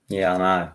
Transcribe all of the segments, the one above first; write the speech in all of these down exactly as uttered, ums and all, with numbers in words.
Yeah, I know.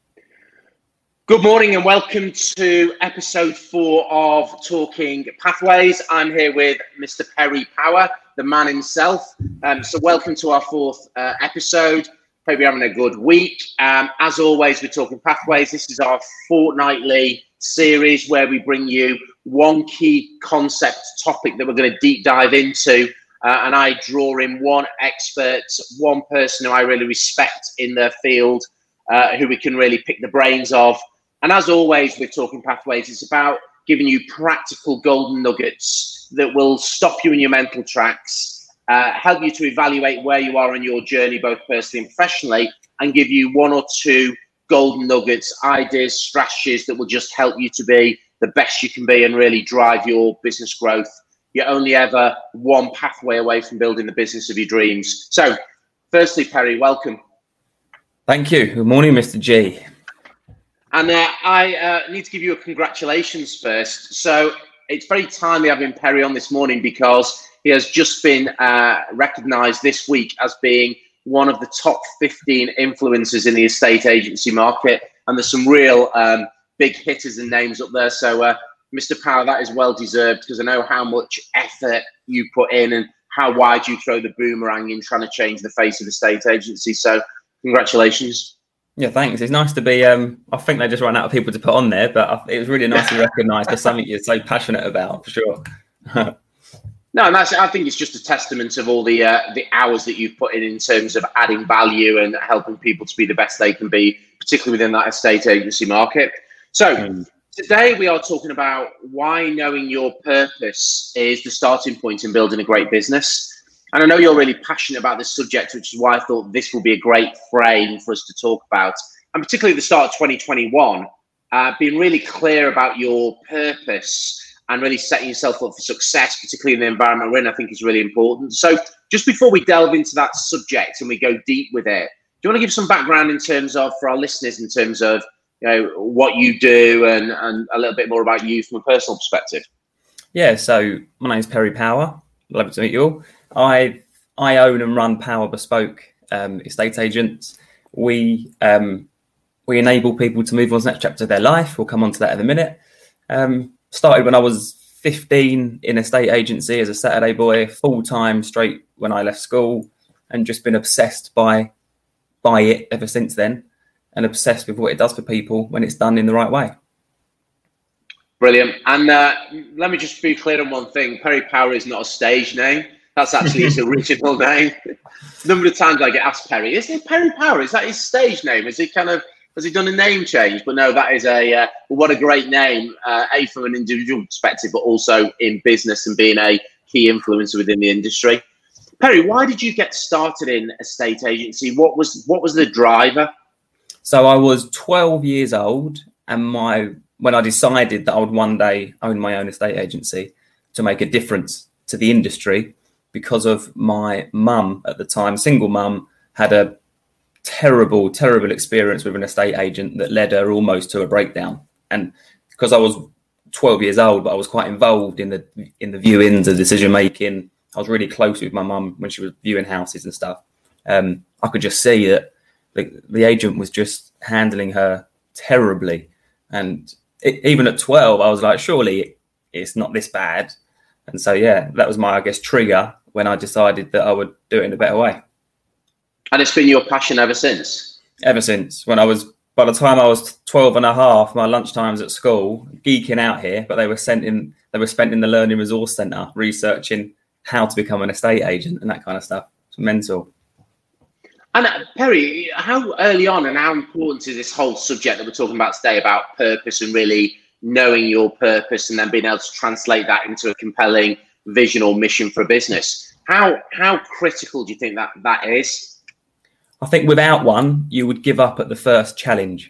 Good morning and welcome to episode four of Talking Pathways. I'm here with Mister Perry Power, the man himself. Um, so welcome to our fourth uh, episode. Hope you're having a good week. Um, as always, we're Talking Pathways. This is our fortnightly series where we bring you one key concept topic that we're going to deep dive into. Uh, and I draw in one expert, one person who I really respect in their field, uh, who we can really pick the brains of. And as always with Talking Pathways, it's about giving you practical golden nuggets that will stop you in your mental tracks, uh, help you to evaluate where you are on your journey, both personally and professionally, and give you one or two golden nuggets, ideas, strategies that will just help you to be the best you can be and really drive your business growth. You're only ever one pathway away from building the business of your dreams. So, firstly, Perry, welcome. Thank you. Good morning, Mister G. And uh, I uh, need to give you a congratulations first. So it's very timely having Perry on this morning because he has just been uh, recognised this week as being one of the top fifteen influencers in the estate agency market. And there's some real um, big hitters and names up there. So uh, Mister Power, that is well deserved because I know how much effort you put in and how wide you throw the boomerang in trying to change the face of the estate agency. So congratulations. Yeah, thanks. It's nice to be, um, I think they just ran out of people to put on there, but it was really nice to recognise for something you're so passionate about, for sure. No, and that's, I think it's just a testament of all the uh, the hours that you've put in in terms of adding value and helping people to be the best they can be, particularly within that estate agency market. So mm. today we are talking about why knowing your purpose is the starting point in building a great business. And I know you're really passionate about this subject, which is why I thought this will be a great frame for us to talk about. And particularly at the start of twenty twenty-one, uh, being really clear about your purpose and really setting yourself up for success, particularly in the environment we're in, I think is really important. So just before we delve into that subject and we go deep with it, do you want to give some background in terms of, for our listeners, in terms of you know what you do and, and a little bit more about you from a personal perspective? Yeah, so my name's Perry Power. Lovely to meet you all. I I own and run Power Bespoke um, estate agents. We um, we enable people to move on to the next chapter of their life. We'll come on to that in a minute. Um, started when I was fifteen in estate agency as a Saturday boy, full time straight when I left school, and just been obsessed by by it ever since then, and obsessed with what it does for people when it's done in the right way. Brilliant. And uh, let me just be clear on one thing. Perry Power is not a stage name. That's actually his original name. The number of times I get asked, Perry, is it Perry Power? Is that his stage name? Is he kind of, has he done a name change? But no, that is a, uh, what a great name, uh, A, from an individual perspective, but also in business and being a key influencer within the industry. Perry, why did you get started in estate agency? What was, what was the driver? So I was twelve years old, and my, when I decided that I would one day own my own estate agency to make a difference to the industry, because of my mum at the time, single mum, had a terrible, terrible experience with an estate agent that led her almost to a breakdown. And because I was twelve years old, but I was quite involved in the in the viewings, the decision making. I was really close with my mum when she was viewing houses and stuff. Um, I could just see that the, the agent was just handling her terribly. And it, even at twelve, I was like, surely it's not this bad. And so, yeah, that was my, I guess, trigger when I decided that I would do it in a better way. And it's been your passion ever since? Ever since. When I was, by the time I was twelve and a half, my lunchtimes at school, geeking out here, but they were sent in, they were spent in the Learning Resource Centre researching how to become an estate agent and that kind of stuff. It's mental. And uh, Perry, how early on and how important is this whole subject that we're talking about today about purpose and really knowing your purpose and then being able to translate that into a compelling vision or mission for a business? How how critical do you think that that is? I think without one, you would give up at the first challenge,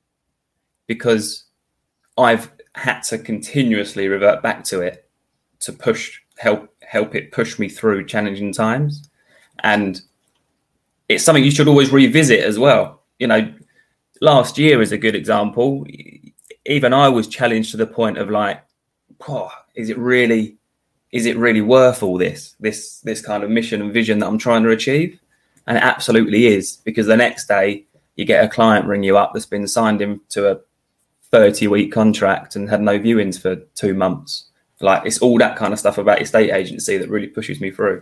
because I've had to continuously revert back to it to push, help, help it push me through challenging times. And it's something you should always revisit as well. You know, last year is a good example. Even I was challenged to the point of like, oh, is it really, is it really worth all this, this, this kind of mission and vision that I'm trying to achieve? And it absolutely is, because the next day you get a client ring you up that's been signed into a thirty week contract and had no viewings for two months. Like, it's all that kind of stuff about estate agency that really pushes me through.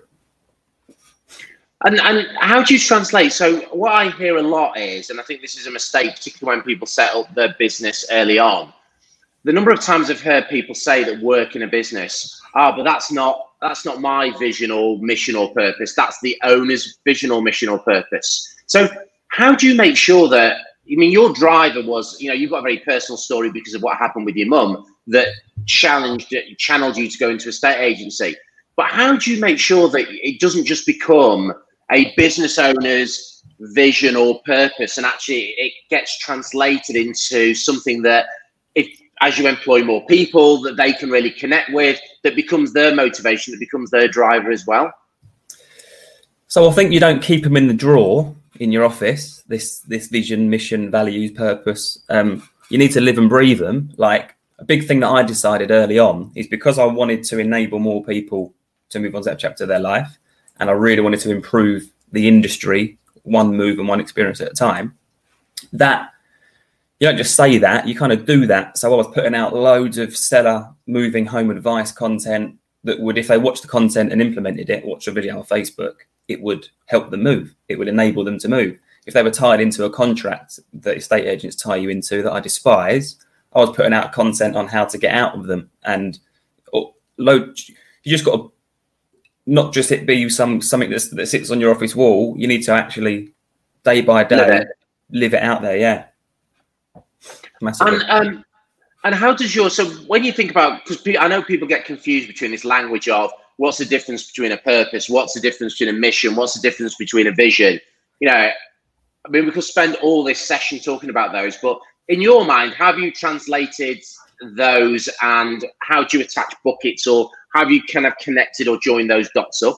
And, and how do you translate? So what I hear a lot is, and I think this is a mistake, particularly when people set up their business early on, the number of times I've heard people say that work in a business, ah, oh, but that's not that's not my vision or mission or purpose. That's the owner's vision or mission or purpose. So how do you make sure that, I mean, your driver was, you know, you've got a very personal story because of what happened with your mum that challenged, channeled you to go into a estate agency. But how do you make sure that it doesn't just become a business owner's vision or purpose, and actually it gets translated into something that, if as you employ more people, that they can really connect with, that becomes their motivation, that becomes their driver as well? So I think you don't keep them in the drawer in your office, this this vision, mission, values, purpose. Um, you need to live and breathe them. Like, a big thing that I decided early on is, because I wanted to enable more people to move on to that chapter of their life, and I really wanted to improve the industry one move and one experience at a time, that you don't just say that, you kind of do that. So I was putting out loads of seller moving home advice content that would, if they watched the content and implemented it, watched a video on Facebook, it would help them move. It would enable them to move. If they were tied into a contract that estate agents tie you into that I despise, I was putting out content on how to get out of them. And or, load, you just got to not just it be some something that's, that sits on your office wall. You need to actually, day by day, live it, live it out there. Yeah. Massively. And, um, and how does your, so when you think about, because I know people get confused between this language of what's the difference between a purpose, what's the difference between a mission, what's the difference between a vision? You know, I mean, we could spend all this session talking about those, but in your mind, have you translated those, and how do you attach buckets, or have you kind of connected or joined those dots up?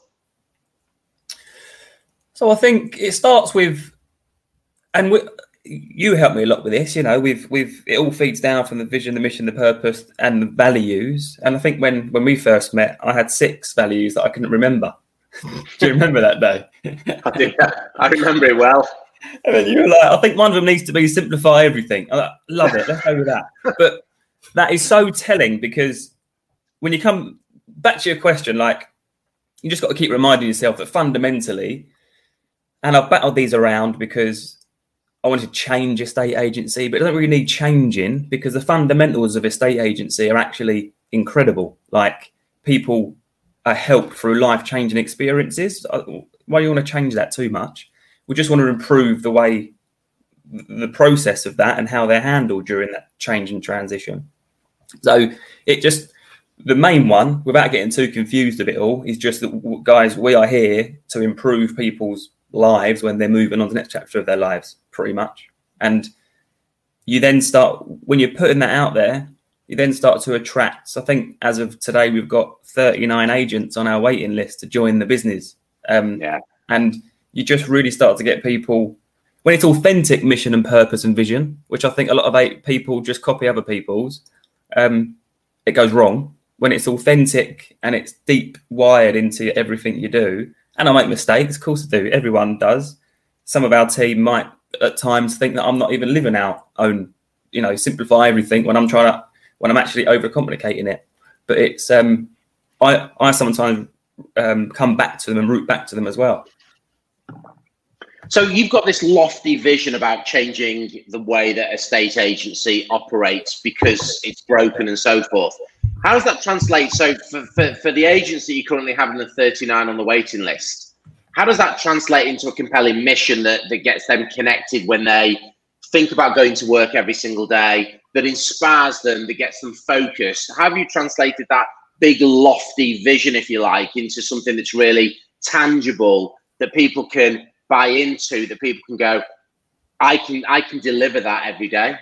So I think it starts with, and we, you helped me a lot with this, you know, we've, we've, it all feeds down from the vision, the mission, the purpose, and the values. And I think when, when we first met, I had six values that I couldn't remember. Do you remember that day? I do. I remember it well. And then you were like, I think one of them needs to be simplify everything. I love it. Let's go with that. But that is so telling, because when you come back to your question, like, you just got to keep reminding yourself that fundamentally, and I've battled these around because I wanted to change estate agency, but it doesn't really need changing, because the fundamentals of estate agency are actually incredible. Like, people are helped through life-changing experiences. Why do you want to change that too much? We just want to improve the way, the process of that and how they're handled during that change and transition. So it just, the main one, without getting too confused of it all, is just that, guys, we are here to improve people's lives when they're moving on to the next chapter of their lives, pretty much. And you then start, when you're putting that out there, you then start to attract. So I think as of today, we've got thirty-nine agents on our waiting list to join the business. Um, yeah. And you just really start to get people, when it's authentic mission and purpose and vision, which I think a lot of people just copy other people's, um, it goes wrong. When it's authentic and it's deep wired into everything you do, and I make mistakes, of course I do, everyone does. Some of our team might at times think that I'm not even living our own, you know, simplify everything when I'm trying to, when I'm actually overcomplicating it. But it's, um, I, I sometimes um, come back to them and root back to them as well. So you've got this lofty vision about changing the way that a state agency operates because it's broken and so forth. How does that translate? So for, for, for the agency you currently have in the thirty-nine on the waiting list, how does that translate into a compelling mission that, that gets them connected when they think about going to work every single day, that inspires them, that gets them focused? How have you translated that big lofty vision, if you like, into something that's really tangible, that people can buy into, that people can go, I can I can deliver that every day?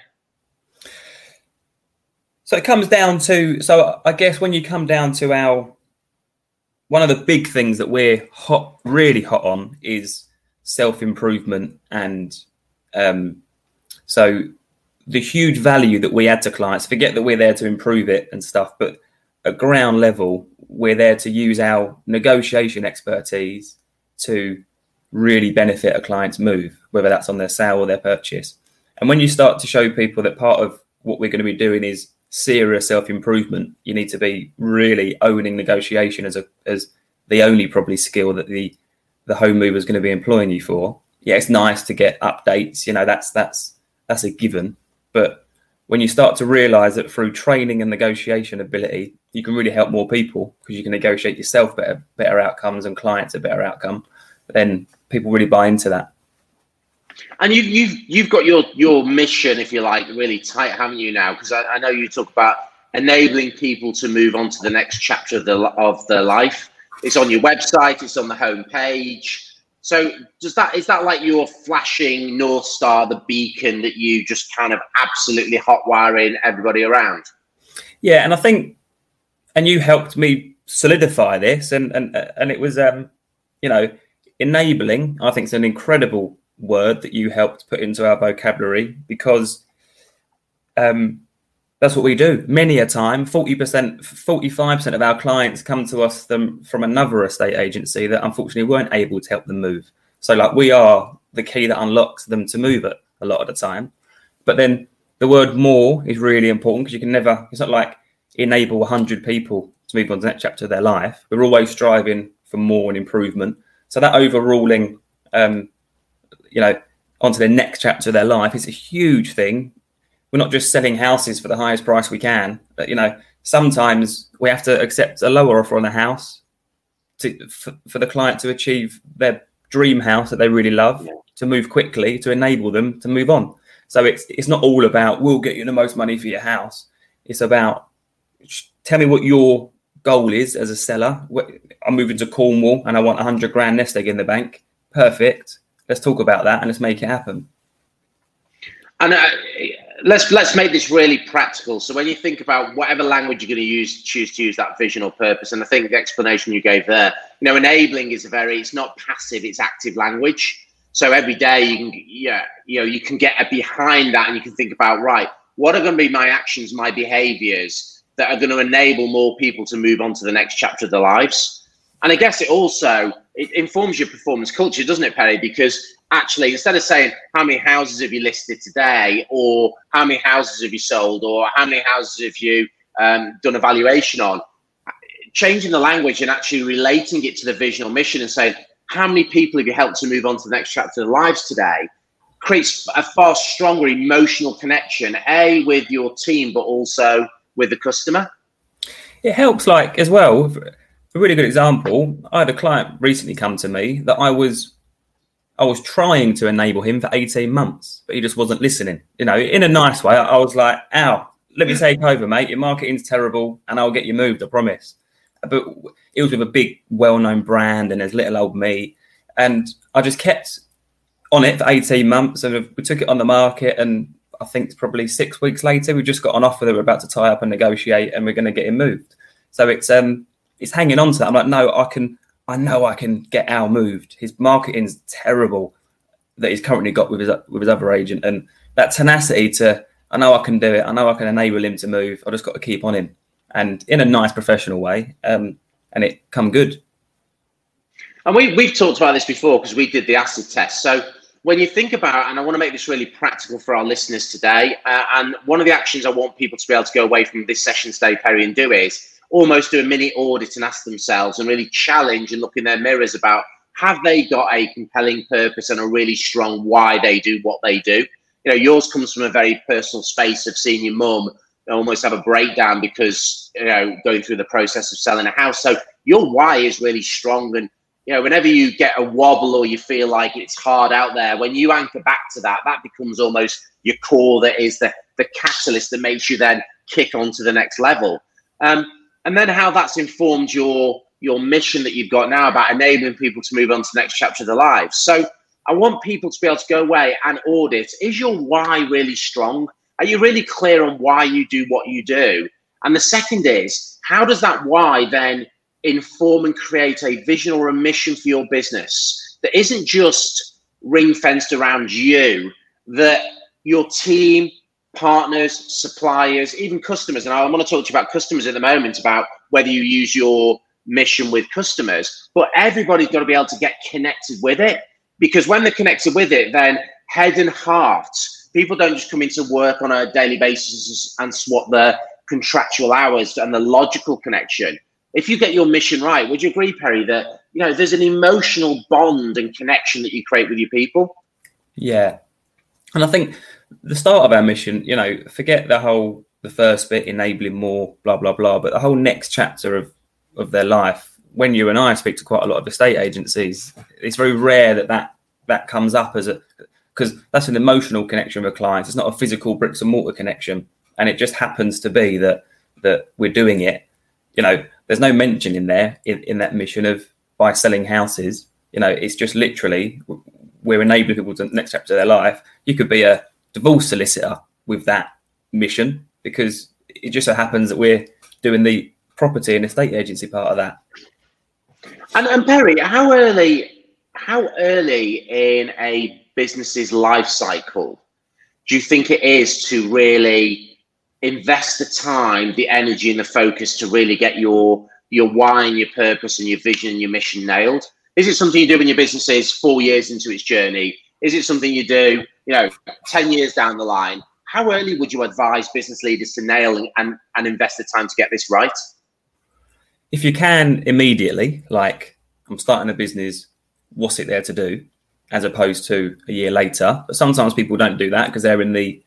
So it comes down to, so I guess when you come down to our, one of the big things that we're hot, really hot on is self-improvement. And um, so the huge value that we add to clients, forget that we're there to improve it and stuff, but at ground level, we're there to use our negotiation expertise to really benefit a client's move, whether that's on their sale or their purchase. And when you start to show people that part of what we're going to be doing is serious self-improvement, you need to be really owning negotiation as a as the only probably skill that the the home mover is going to be employing you for. Yeah, it's nice to get updates, you know, that's that's that's a given. But when you start to realize that through training and negotiation ability, you can really help more people because you can negotiate yourself better better outcomes and clients a better outcome, then people really buy into that. And you've you've you've got your your mission, if you like, really tight, haven't you now? Because I, I know you talk about enabling people to move on to the next chapter of, the, of their life. It's on your website. It's on the homepage. So does that is that like your flashing North Star, the beacon that you just kind of absolutely hotwiring everybody around? Yeah, and I think, and you helped me solidify this, and and and it was, um, you know, enabling. I think it's an incredible word that you helped put into our vocabulary, because um, that's what we do. Many a time, forty percent, forty-five percent of our clients come to us them, from another estate agency that unfortunately weren't able to help them move. So like we are the key that unlocks them to move it a lot of the time. But then the word more is really important, because you can never, it's not like enable one hundred people to move on to the next chapter of their life. We're always striving for more and improvement. So that overruling, um, you know, onto the next chapter of their life is a huge thing. We're not just selling houses for the highest price we can, but, you know, sometimes we have to accept a lower offer on a house to for, for the client to achieve their dream house that they really love, to move quickly, to enable them to move on. So it's it's not all about, we'll get you the most money for your house. It's about, tell me what your goal is as a seller. I'm moving to Cornwall and I want a hundred grand nest egg in the bank. Perfect. Let's talk about that and let's make it happen. And uh, let's let's make this really practical. So when you think about whatever language you're going to use, choose to use that vision or purpose. And I think the explanation you gave there, you know, enabling is a very, it's not passive, it's active language. So every day you can, yeah, you know, you can get behind that and you can think about, right, what are going to be my actions, my behaviors that are going to enable more people to move on to the next chapter of their lives? And I guess it also, it informs your performance culture, doesn't it, Perry? Because actually, instead of saying how many houses have you listed today, or how many houses have you sold, or how many houses have you um, done a valuation on, changing the language and actually relating it to the vision or mission and saying, how many people have you helped to move on to the next chapter of their lives today, creates a far stronger emotional connection, A, with your team, but also with the customer. It helps, like, as well. A really good example, I had a client recently come to me that I was I was trying to enable him for eighteen months, but he just wasn't listening. You know, in a nice way. I was like, ow, let me take over, mate. Your marketing's terrible and I'll get you moved, I promise. But it was with a big, well-known brand and there's little old me. And I just kept on it for eighteen months, and we took it on the market, and I think probably six weeks later, we just got an offer that we're about to tie up and negotiate, and we're going to get him moved. So it's um it's hanging on to that. I'm like, no, I can, I know I can get Al moved. His marketing's terrible that he's currently got with his with his other agent, and that tenacity to, I know I can do it. I know I can enable him to move. I just got to keep on him, and in a nice professional way, um, and it come good. And we we've talked about this before because we did the acid test. So when you think about, and I want to make this really practical for our listeners today, uh, and one of the actions I want people to be able to go away from this session today, Perry, and do is almost do a mini audit and ask themselves and really challenge and look in their mirrors about, have they got a compelling purpose and a really strong why they do what they do? You know, yours comes from a very personal space of seeing your mum almost have a breakdown because, you know, going through the process of selling a house. So your why is really strong. And, you know, whenever you get a wobble or you feel like it's hard out there, when you anchor back to that, that becomes almost your core, that is the, the catalyst that makes you then kick on to the next level. Um, And then how that's informed your your mission that you've got now about enabling people to move on to the next chapter of their lives. So I want people to be able to go away and audit. Is your why really strong? Are you really clear on why you do what you do? And the second is, how does that why then inform and create a vision or a mission for your business that isn't just ring-fenced around you, that your team, partners, suppliers, even customers, and I want to talk to you about customers at the moment, about whether you use your mission with customers, but everybody's got to be able to get connected with it. because when they're connected with it, then head and heart, people don't just come into work on a daily basis and swap their contractual hours and the logical connection. If you get your mission right, would you agree, Perry, that, you know, there's an emotional bond and connection that you create with your people? Yeah. And I think the start of our mission, you know, forget the whole, the first bit, enabling more, blah, blah, blah, but the whole next chapter of, of their life, when you and I speak to quite a lot of estate agencies, it's very rare that that, that comes up as a, because that's an emotional connection with clients. It's not a physical bricks and mortar connection. And it just happens to be that that we're doing it. You know, there's no mention in there in, in that mission of by selling houses. You know, it's just literally we're enabling people to the next chapter of their life. You could be a divorce solicitor with that mission because it just so happens that we're doing the property and estate agency part of that. And, and Perry, how early, how early in a business's life cycle do you think it is to really invest the time, the energy and the focus to really get your your why and your purpose and your vision and your mission nailed? Is it something you do when your business is four years into its journey? Is it something you do, you know, ten years down the line? How early would you advise business leaders to nail and, and, and invest the time to get this right? If you can immediately, like I'm starting a business, what's it there to do? As opposed to a year later. But sometimes people don't do that because they're in the,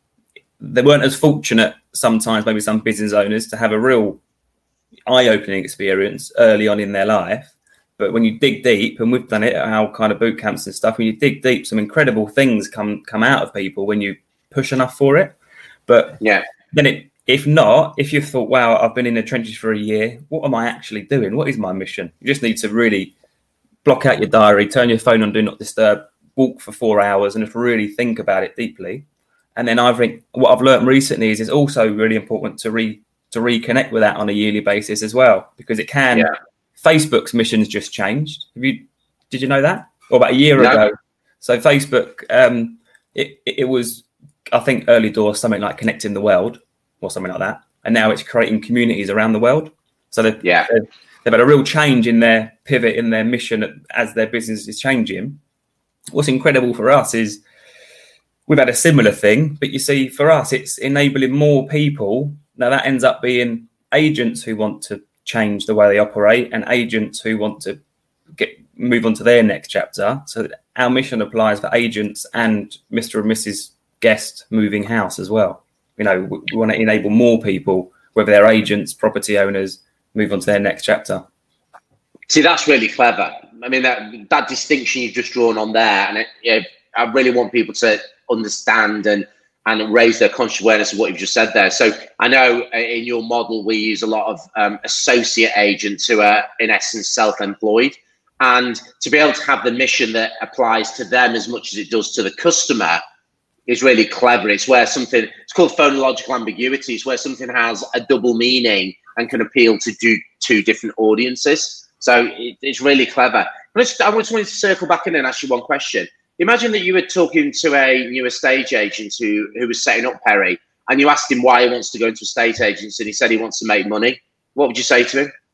they weren't as fortunate sometimes, maybe some business owners, to have a real eye-opening experience early on in their life. But when you dig deep, and we've done it at our kind of boot camps and stuff, when you dig deep, some incredible things come come out of people when you push enough for it. But yeah, then it, if not, if you've thought, wow, I've been in the trenches for a year, what am I actually doing? What is my mission? You just need to really block out your diary, turn your phone on Do Not Disturb, walk for four hours and just really think about it deeply. And then I think what I've learned recently is it's also really important to re to reconnect with that on a yearly basis as well, because it can. Yeah. Facebook's mission's just changed. Have you? Did you know that? Or about a year no. ago. So Facebook, um, it it was, I think, early doors, something like connecting the world or something like that. And now it's creating communities around the world. So they've, yeah. they've, they've had a real change in their pivot, in their mission as their business is changing. What's incredible for us is we've had a similar thing, but you see, for us, it's enabling more people. Now that ends up being agents who want to change the way they operate and agents who want to get move on to their next chapter. So our mission applies for agents and Mister and Missus Guest moving house as well. You know, we, we want to enable more people, whether they're agents, property owners, move on to their next chapter. See, that's really clever. I mean, that that distinction you've just drawn on there, and it, you know, I really want people to understand and and raise their conscious awareness of what you've just said there. So I know in your model, we use a lot of um, associate agents who are, in essence, self-employed. And to be able to have the mission that applies to them as much as it does to the customer is really clever. It's where something, it's called phonological ambiguity. It's where something has a double meaning and can appeal to do two different audiences. So it, it's really clever. But I just, I just wanted to circle back in and ask you one question. Imagine that you were talking to a new estate agent who, who was setting up Perry, and you asked him why he wants to go into estate agents, and he said he wants to make money. What would you say to him?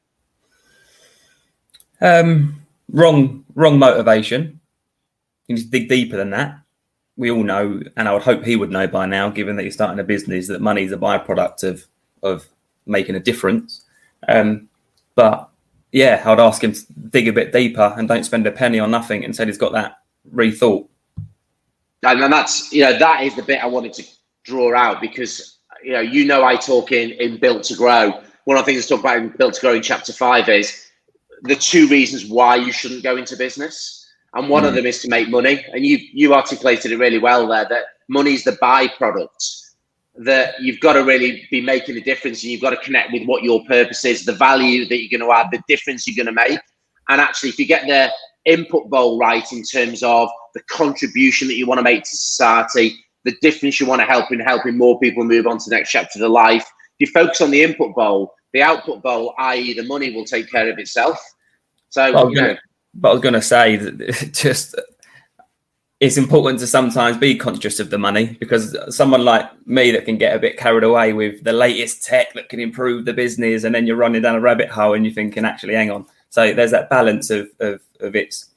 Um, wrong, wrong motivation. You need to dig deeper than that. We all know, and I would hope he would know by now, given that he's starting a business, that money is a byproduct of of making a difference. Um, but yeah, I would ask him to dig a bit deeper and don't spend a penny on nothing until he's got that rethought. And that's, you know, that is the bit I wanted to draw out, because, you know, you know, I talk in, in Built to Grow. One of the things I talk about in Built to Grow in chapter five is the two reasons why you shouldn't go into business. And one mm. of them is to make money. And you you articulated it really well there, that money is the byproduct, that you've got to really be making a difference, and you've got to connect with what your purpose is, the value that you're going to add, the difference you're going to make. And actually, if you get the input bowl right in terms of the contribution that you want to make to society, the difference you want to help in helping more people move on to the next chapter of their life, if you focus on the input bowl, the output bowl, that is the money, will take care of itself. So, but I was you know. Gonna, but I was going to say that just it's important to sometimes be conscious of the money, because someone like me that can get a bit carried away with the latest tech that can improve the business, and then you're running down a rabbit hole and you're thinking, actually, hang on. So there's that balance of, of, of it's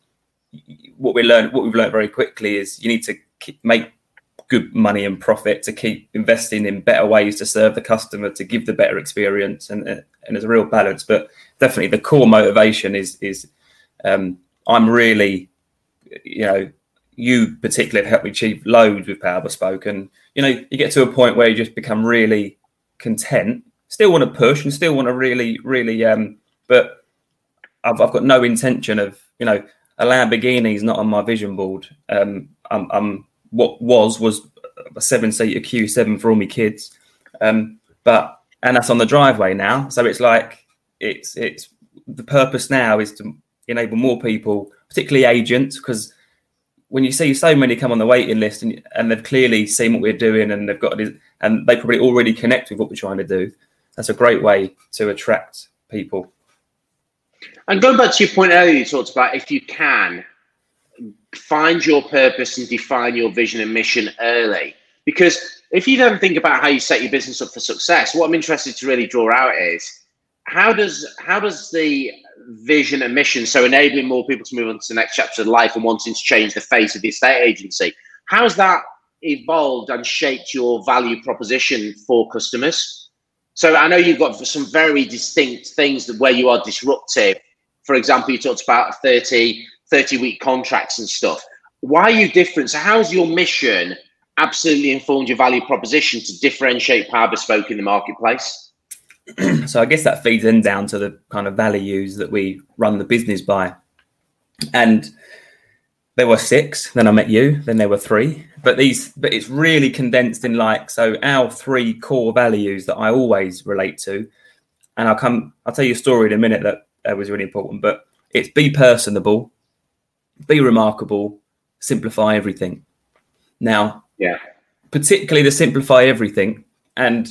what we learned, what we've learned very quickly is you need to keep, make good money and profit to keep investing in better ways to serve the customer, to give the better experience, and and there's a real balance. But definitely the core motivation is is um, I'm really, you know, you particularly have helped me achieve loads with Power Bespoke, and you know, you get to a point where you just become really content. Still want to push and still want to really, really, um, but I've, I've got no intention of, you know, a Lamborghini is not on my vision board. Um, I'm, I'm what was was a seven-seater Q seven for all my kids, um, but and that's on the driveway now. So it's like it's it's the purpose now is to enable more people, particularly agents, because when you see so many come on the waiting list and, and they've clearly seen what we're doing and they've got it, and they probably already connect with what we're trying to do, that's a great way to attract people. And going back to your point earlier, you talked about if you can find your purpose and define your vision and mission early. Because if you don't think about how you set your business up for success, what I'm interested to really draw out is how does how does the vision and mission, so enabling more people to move on to the next chapter of life and wanting to change the face of the estate agency, how has that evolved and shaped your value proposition for customers? So I know you've got some very distinct things that where you are disruptive. For example, you talked about thirty, thirty week contracts and stuff. Why are you different? So how's your mission absolutely informed your value proposition to differentiate Power Bespoke in the marketplace? So I guess that feeds in down to the kind of values that we run the business by. And there were six, then I met you, then there were three. But these, but it's really condensed in like, so our three core values that I always relate to. And I'll come, I'll tell you a story in a minute that uh, was really important, but it's be personable, be remarkable, simplify everything. Now, yeah, particularly the simplify everything. And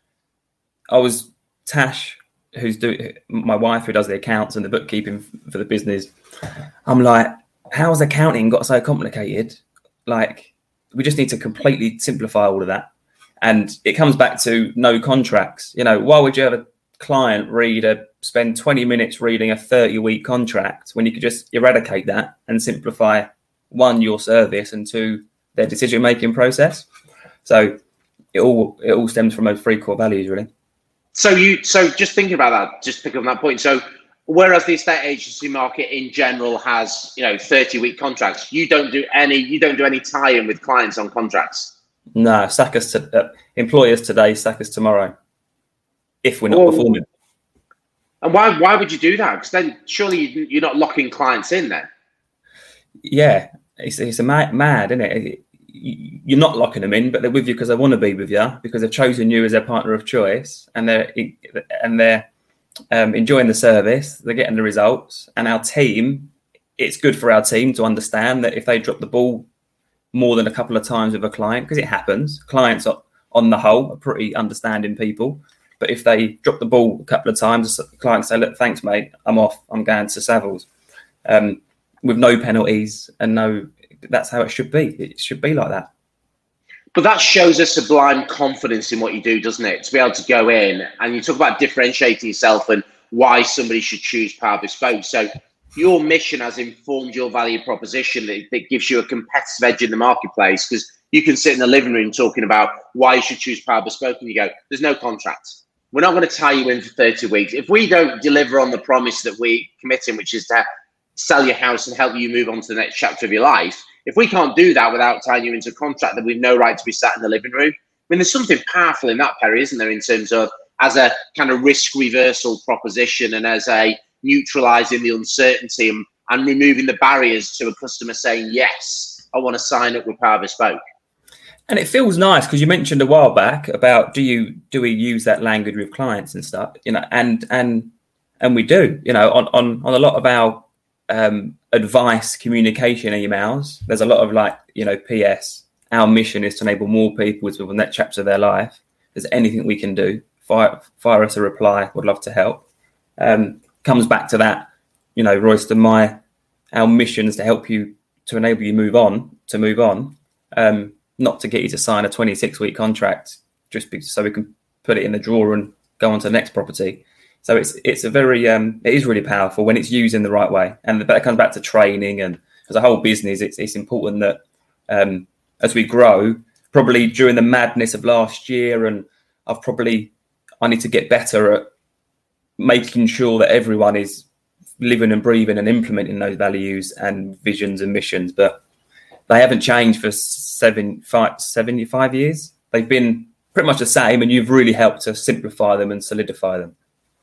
I was Tash, who's doing my wife, who does the accounts and the bookkeeping for the business. I'm like, how's accounting got so complicated? Like, we just need to completely simplify all of that. And it comes back to no contracts. You know, why would you have a client read a spend twenty minutes reading a thirty week contract when you could just eradicate that and simplify, one, your service, and two, their decision making process? So it all it all stems from those three core values, really. So you, so just thinking about that, just pick up on that point. So whereas the estate agency market in general has, you know, thirty week contracts, you don't do any, you don't do any tie-in with clients on contracts. No, sack us to uh, employers today, sack us tomorrow, if we're not well, performing. And why, why would you do that? Because then surely you're not locking clients in there. Yeah, it's it's a mad, mad, isn't it? You're not locking them in, but they're with you because they want to be with you, because they've chosen you as their partner of choice, and they're and they're um, enjoying the service. They're getting the results, and our team. It's good for our team to understand that if they drop the ball more than a couple of times with a client, because it happens, clients are, on the whole, are pretty understanding people. But if they drop the ball a couple of times, clients say, "Look, thanks, mate. I'm off. I'm going to Savills," um, with no penalties and no. That's how it should be. It should be like that. But that shows a sublime confidence in what you do, doesn't it? To be able to go in and you talk about differentiating yourself and why somebody should choose Power Bespoke. So your mission has informed your value proposition that, that gives you a competitive edge in the marketplace, because you can sit in the living room talking about why you should choose Power Bespoke and you go, there's no contract. We're not going to tie you in for thirty weeks. If we don't deliver on the promise that we commit in, which is to sell your house and help you move on to the next chapter of your life, if we can't do that without tying you into a contract, then we've no right to be sat in the living room. I mean, there's something powerful in that, Perry, isn't there, in terms of as a kind of risk reversal proposition and as a neutralising the uncertainty and, and removing the barriers to a customer saying, yes, I want to sign up with Power Bespoke. And it feels nice because you mentioned a while back about do you do we use that language with clients and stuff, you know, and and and we do, you know, on on, on a lot of our um advice communication emails, there's a lot of like, you know, P S, our mission is to enable more people to the next chapter of their life. If there's anything we can do, fire fire us a reply, would love to help. Um comes back to that, you know, Royston, my our mission is to help you, to enable you move on to move on, um not to get you to sign a twenty-six week contract just because, so we can put it in the drawer and go on to the next property. So it's it's a very um, it is really powerful when it's used in the right way, and that comes back to training and as a whole business, it's it's important that um, as we grow, probably during the madness of last year, and I've probably I need to get better at making sure that everyone is living and breathing and implementing those values and visions and missions. But they haven't changed for seven, five, seventy-five years. They've been pretty much the same, and you've really helped to simplify them and solidify them.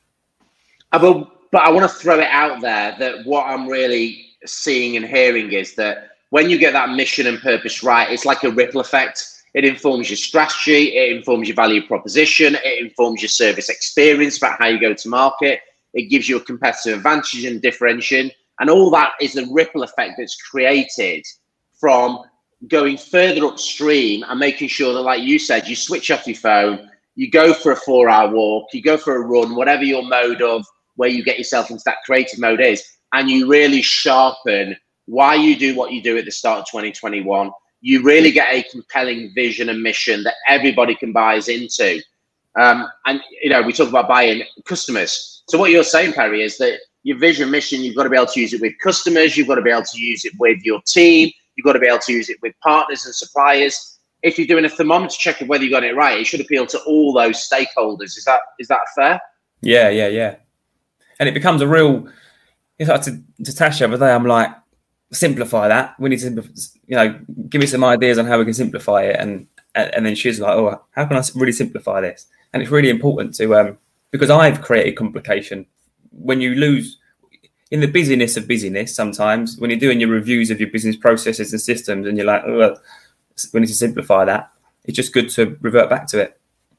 I will, but I want to throw it out there that what I'm really seeing and hearing is that when you get that mission and purpose right, it's like a ripple effect. It informs your strategy, it informs your value proposition, it informs your service experience about how you go to market. It gives you a competitive advantage and differentiation. And all that is a ripple effect that's created from going further upstream and making sure that, like you said, you switch off your phone, you go for a four hour walk, you go for a run, whatever your mode of where you get yourself into that creative mode is, and you really sharpen why you do what you do at the start of twenty twenty-one. You really get a compelling vision and mission that everybody can buy into. Um, and, you know, we talk about buying customers. So what you're saying, Perry, is that your vision, mission, you've got to be able to use it with customers. You've got to be able to use it with your team. You've got to be able to use it with partners and suppliers. If you're doing a thermometer check of whether you got it right, it should appeal to all those stakeholders. Is that is that fair? Yeah, yeah, yeah. And it becomes a real, if I to, to Tash the other day, I'm like, simplify that. We need to, you know, give me some ideas on how we can simplify it. And and then she's like, oh, how can I really simplify this? And it's really important to, um, because I've created complication. When you lose, in the busyness of busyness, sometimes when you're doing your reviews of your business processes and systems and you're like, oh, we need to simplify that, it's just good to revert back to it.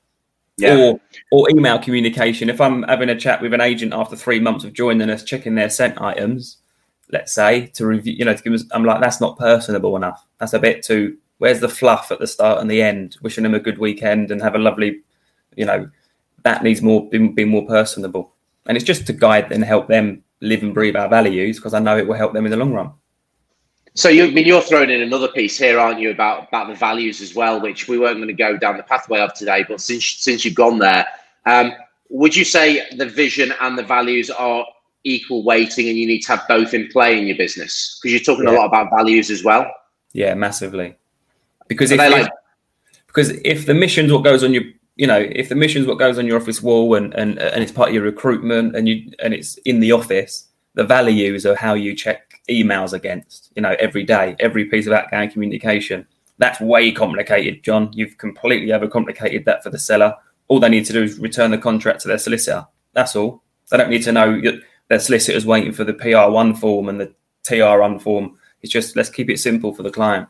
Yeah. Or or email communication. If I'm having a chat with an agent after three months of joining us, checking their sent items, let's say, to review, you know, to give us, I'm like, that's not personable enough. That's a bit too, where's the fluff at the start and the end? Wishing them a good weekend and have a lovely, you know, that needs more, be, be more personable. And it's just to guide and help them live and breathe our values, because I know it will help them in the long run. So you, I mean, you're throwing in another piece here, aren't you, about, about the values as well, which we weren't going to go down the pathway of today, but since since you've gone there, um, would you say the vision and the values are equal weighting and you need to have both in play in your business? Because you're talking yeah. a lot about values as well. Yeah, massively. Because if, like- if because if the mission's what goes on your, you know, if the mission's what goes on your office wall and and, and it's part of your recruitment and you and it's in the office, the values are how you check emails against, you know, every day, every piece of outgoing communication. That's way complicated, John. You've completely overcomplicated that for the seller. All they need to do is return the contract to their solicitor. That's all. They don't need to know their solicitor's waiting for the P R one form and the T R one form. It's just, let's keep it simple for the client.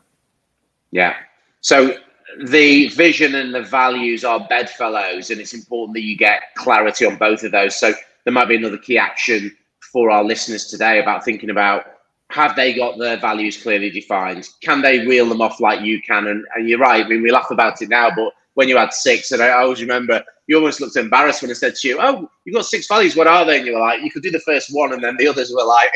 Yeah. So the vision and the values are bedfellows, and it's important that you get clarity on both of those. So there might be another key action for our listeners today about thinking about, have they got their values clearly defined? Can they reel them off like you can? And, and you're right. I mean, we laugh about it now, but when you had six, and I always remember you almost looked embarrassed when I said to you, oh, you've got six values. What are they? And you were like, you could do the first one. And then the others were like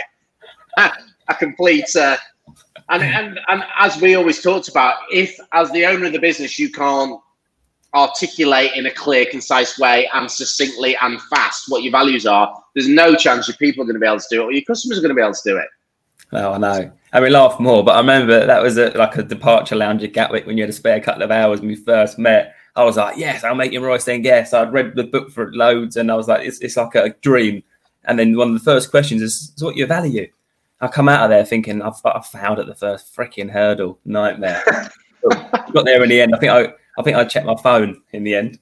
a complete, uh, and, and, and as we always talked about, if as the owner of the business, you can't articulate in a clear, concise way and succinctly and fast what your values are, there's no chance your people are going to be able to do it or your customers are going to be able to do it. Oh, I know. And we laugh more, but I remember that was a, like a departure lounge at Gatwick when you had a spare couple of hours when we first met. I was like, yes, I'll make him Roy saying yes. I'd read the book for loads and I was like, it's, it's like a dream. And then one of the first questions is, is what your value? I come out of there thinking, I've, I've failed at the first freaking hurdle. Nightmare. Got there in the end. I think I, I think I checked my phone in the end.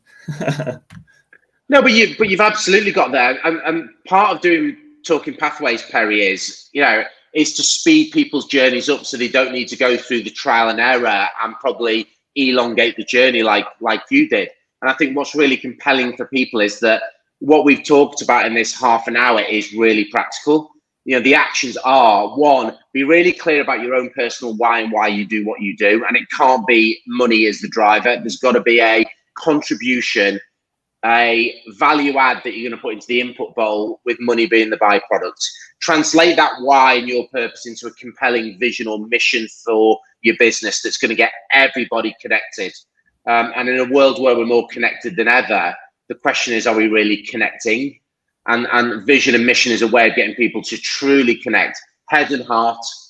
No, but you, but you've absolutely got there. And, and part of doing Talking Pathways, Perry, is, you know, is to speed people's journeys up so they don't need to go through the trial and error and probably elongate the journey like like you did. And I think what's really compelling for people is that what we've talked about in this half an hour is really practical. You know, the actions are, one, be really clear about your own personal why and why you do what you do. And it can't be money as the driver. There's got to be a contribution, a value add that you're going to put into the input bowl with money being the byproduct. Translate that why and your purpose into a compelling vision or mission for your business that's going to get everybody connected. Um, and in a world where we're more connected than ever, the question is, are we really connecting? And, and vision and mission is a way of getting people to truly connect head and heart,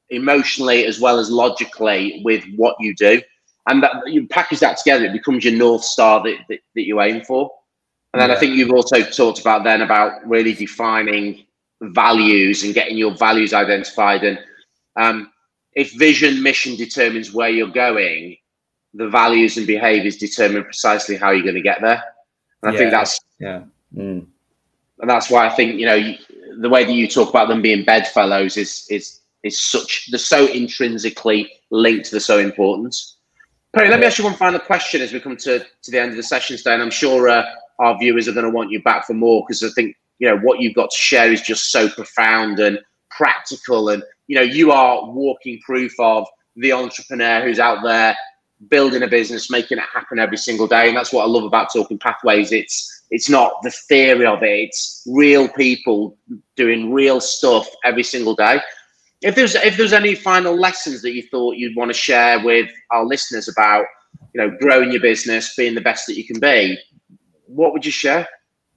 emotionally as well as logically with what you do. And that you package that together, it becomes your North Star that, that, that you aim for. And then yeah. I think you've also talked about then about really defining values and getting your values identified. And um, if vision, mission determines where you're going, the values and behaviors determine precisely how you're going to get there. And I yeah. think that's yeah, mm. and that's why I think, you know, you, the way that you talk about them being bedfellows is is is such, they're so intrinsically linked, they're so important. Perry, let me ask you one final question as we come to, to the end of the session today, and I'm sure uh, our viewers are going to want you back for more, because I think, you know, what you've got to share is just so profound and practical, and, you know, you are walking proof of the entrepreneur who's out there building a business, making it happen every single day. And that's what I love about Talking Pathways. It's it's not the theory of it, it's real people doing real stuff every single day. If there's if there's any final lessons that you thought you'd want to share with our listeners about, you know, growing your business, being the best that you can be, what would you share?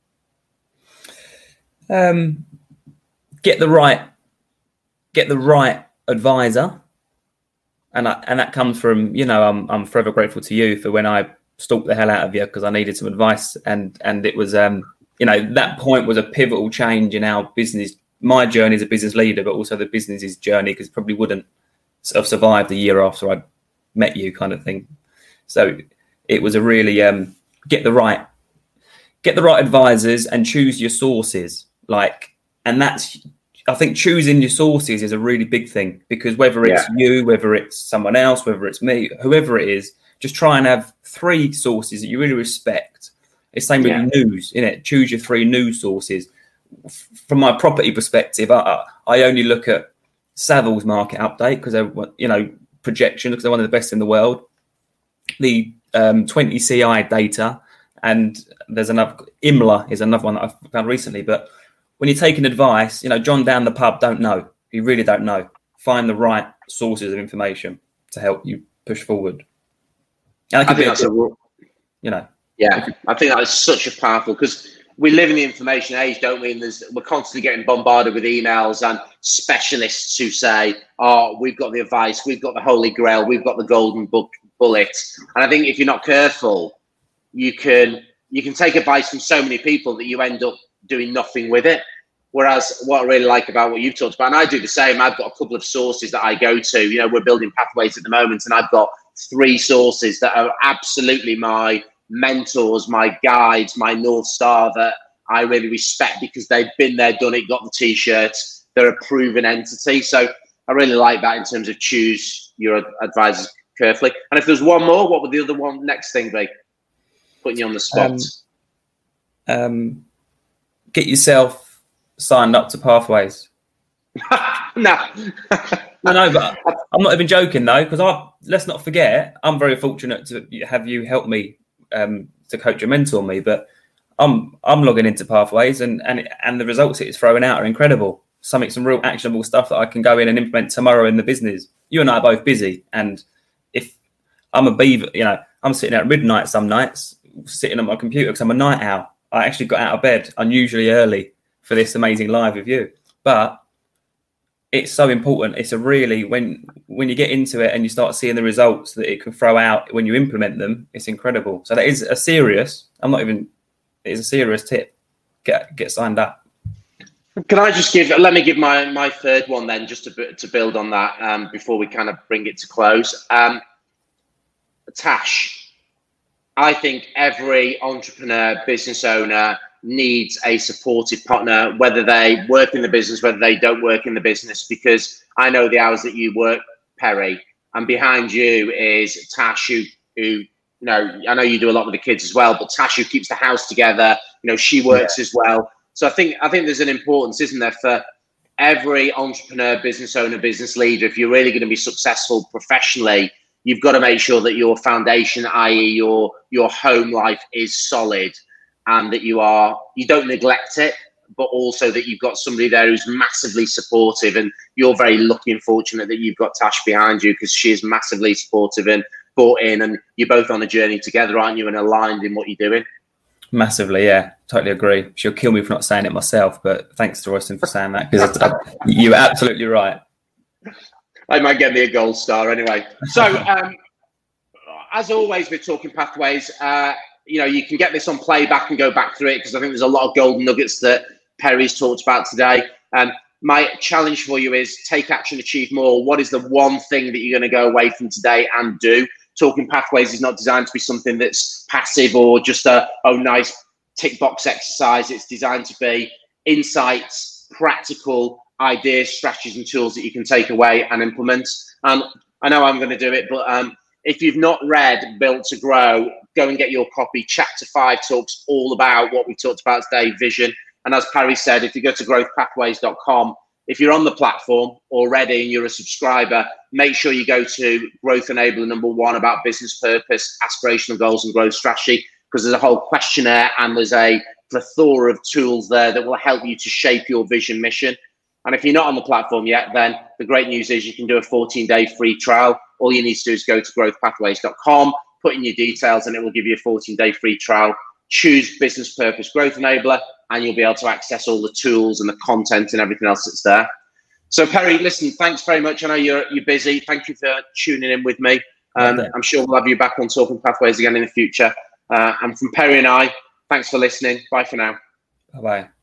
Um, get the right, get the right advisor, and I, and that comes from, you know, I'm I'm forever grateful to you for when I stalked the hell out of you because I needed some advice, and and it was um you know, that point was a pivotal change in our business. My journey as a business leader, but also the business's journey, because probably wouldn't have survived the year after I met you, kind of thing. So it was a really um, get the right, get the right advisors and choose your sources. Like, and that's, I think choosing your sources is a really big thing, because whether it's yeah. you, whether it's someone else, whether it's me, whoever it is, just try and have three sources that you really respect. It's the same with yeah. news, innit? Choose your three news sources. From my property perspective, I, I only look at Savills Market Update because they're, you know, projection, because they're one of the best in the world. The um, twenty C I data, and there's another, I M L A is another one that I've found recently. But when you're taking advice, you know, John down the pub don't know. You really don't know. Find the right sources of information to help you push forward. And I think that's a, you know, yeah, I think that is such a powerful, because we live in the information age, don't we? And there's, we're constantly getting bombarded with emails and specialists who say, oh, we've got the advice, we've got the holy grail, we've got the golden book bullet. And I think if you're not careful, you can you can take advice from so many people that you end up doing nothing with it. Whereas what I really like about what you've talked about, and I do the same, I've got a couple of sources that I go to. You know, we're building Pathways at the moment, and I've got three sources that are absolutely my mentors, my guides, my North Star, that I really respect because they've been there, done it, got the t-shirts. They're a proven entity. So I really like that in terms of choose your advisors carefully. And if there's one more, what would the other one next thing be? Putting you on the spot. Um, um, get yourself signed up to Pathways. no. no, no, but I'm not even joking though, because I let's not forget, I'm very fortunate to have you help me Um, to coach and mentor me, but I'm I'm logging into Pathways, and and and the results it's throwing out are incredible. Something, some real actionable stuff that I can go in and implement tomorrow in the business. You and I are both busy, and if I'm a beaver, you know, I'm sitting at midnight some nights, sitting on my computer because I'm a night owl. I actually got out of bed unusually early for this amazing live with you, but it's so important. It's a really, when when you get into it and you start seeing the results that it can throw out when you implement them, it's incredible. So that is a serious, I'm not even, it is a serious tip. Get get signed up. Can I just give, let me give my, my third one then, just to to build on that um, before we kind of bring it to close. Um, Tash, I think every entrepreneur, business owner needs a supportive partner, whether they work in the business, whether they don't work in the business, because I know the hours that you work, Perry, and behind you is Tash, who, who, you know, I know you do a lot with the kids as well, but Tash, who keeps the house together, you know, she works yeah. as well. So I think, I think there's an importance, isn't there, for every entrepreneur, business owner, business leader. If you're really going to be successful professionally, you've got to make sure that your foundation, that is your, your home life, is solid, and that you are, you don't neglect it, but also that you've got somebody there who's massively supportive. And you're very lucky and fortunate that you've got Tash behind you, because she is massively supportive and bought in, and you're both on a journey together, aren't you, and aligned in what you're doing? Massively, yeah, totally agree. She'll kill me for not saying it myself, but thanks to Royston for saying that, because you're absolutely right. I might get me a gold star anyway. So, um, as always, with Talking Pathways, uh, you know, you can get this on playback and go back through it because I think there's a lot of golden nuggets that Perry's talked about today. Um, my challenge for you is take action, achieve more. What is the one thing that you're going to go away from today and do? Talking Pathways is not designed to be something that's passive or just a, oh, nice tick box exercise. It's designed to be insights, practical ideas, strategies and tools that you can take away and implement. Um, I know I'm going to do it, but um, if you've not read Built to Grow, go and get your copy. Chapter five talks all about what we talked about today, vision. And as Perry said, if you go to growth pathways dot com, if you're on the platform already and you're a subscriber, make sure you go to Growth Enabler number one about business purpose, aspirational goals and growth strategy, because there's a whole questionnaire and there's a plethora of tools there that will help you to shape your vision mission. And if you're not on the platform yet, then the great news is you can do a fourteen-day free trial. All you need to do is go to growth pathways dot com, put in your details, and it will give you a fourteen-day free trial. Choose Business Purpose Growth Enabler, and you'll be able to access all the tools and the content and everything else that's there. So, Perry, listen, thanks very much. I know you're you're busy. Thank you for tuning in with me. Um, I'm sure we'll have you back on Talking Pathways again in the future. Uh, and from Perry and I, thanks for listening. Bye for now. Bye-bye.